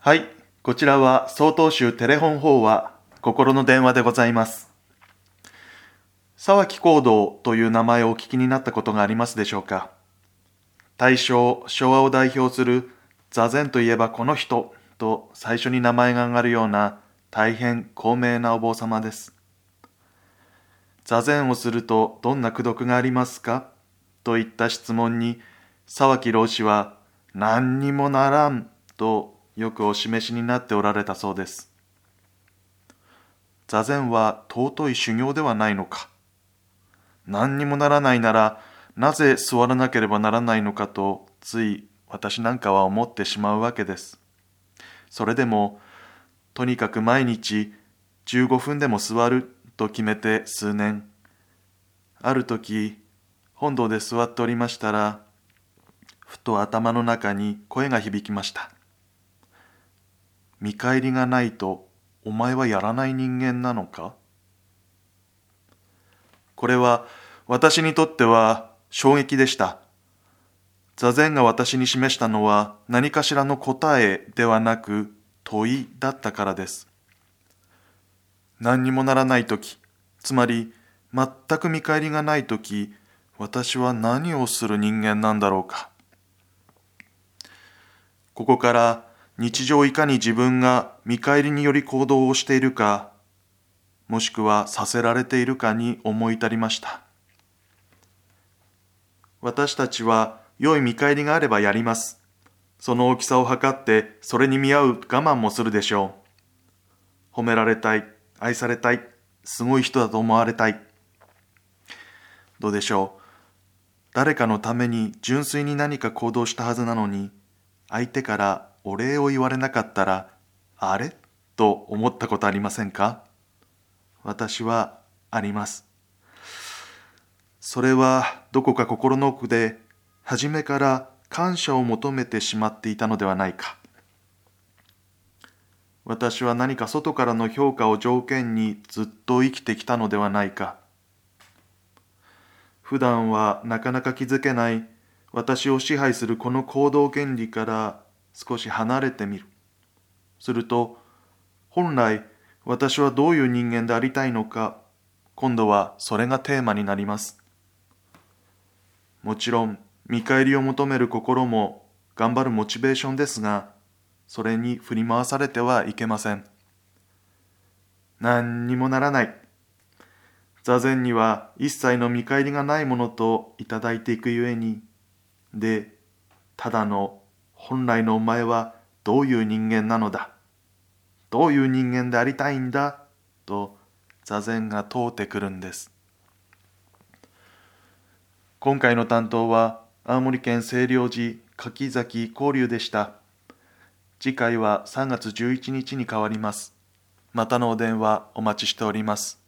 はい、こちらは曹洞宗テレフォン法話、心の電話でございます。沢木行動という名前をお聞きになったことがありますでしょうか。大正、昭和を代表する座禅といえばこの人と最初に名前が挙がるような大変高名なお坊様です。座禅をするとどんな功徳がありますかといった質問に沢木老師は何にもならんとよくお示しになっておられたそうです。座禅は尊い修行ではないのか。何にもならないならなぜ座らなければならないのかとつい私なんかは思ってしまうわけです。それでもとにかく毎日15分でも座ると決めて数年。ある時本堂で座っておりましたらふと頭の中に声が響きました。見返りがないとお前はやらない人間なのか。これは私にとっては衝撃でした。座禅が私に示したのは何かしらの答えではなく問いだったからです。何にもならないとき、つまり全く見返りがないとき、私は何をする人間なんだろうか。ここから日常いかに自分が見返りにより行動をしているか、もしくはさせられているかに思い至りました。私たちは良い見返りがあればやります。その大きさを測ってそれに見合う我慢もするでしょう。褒められたい、愛されたい、すごい人だと思われたい。どうでしょう。誰かのために純粋に何か行動したはずなのに、相手からお礼を言われなかったら、あれと思ったことありませんか？私はあります。それはどこか心の奥で初めから感謝を求めてしまっていたのではないか。私は何か外からの評価を条件にずっと生きてきたのではないか。普段はなかなか気づけない私を支配するこの行動原理から少し離れてみる。すると、本来私はどういう人間でありたいのか、今度はそれがテーマになります。もちろん見返りを求める心も頑張るモチベーションですが、それに振り回されてはいけません。何にもならない。座禅には一切の見返りがないものといただいていくゆえに、で、ただの本来のお前はどういう人間なのだ、どういう人間でありたいんだ、と座禅が問うてくるんです。今回の担当は青森県清涼寺柿崎光龍でした。次回は3月11日に変わります。またのお電話お待ちしております。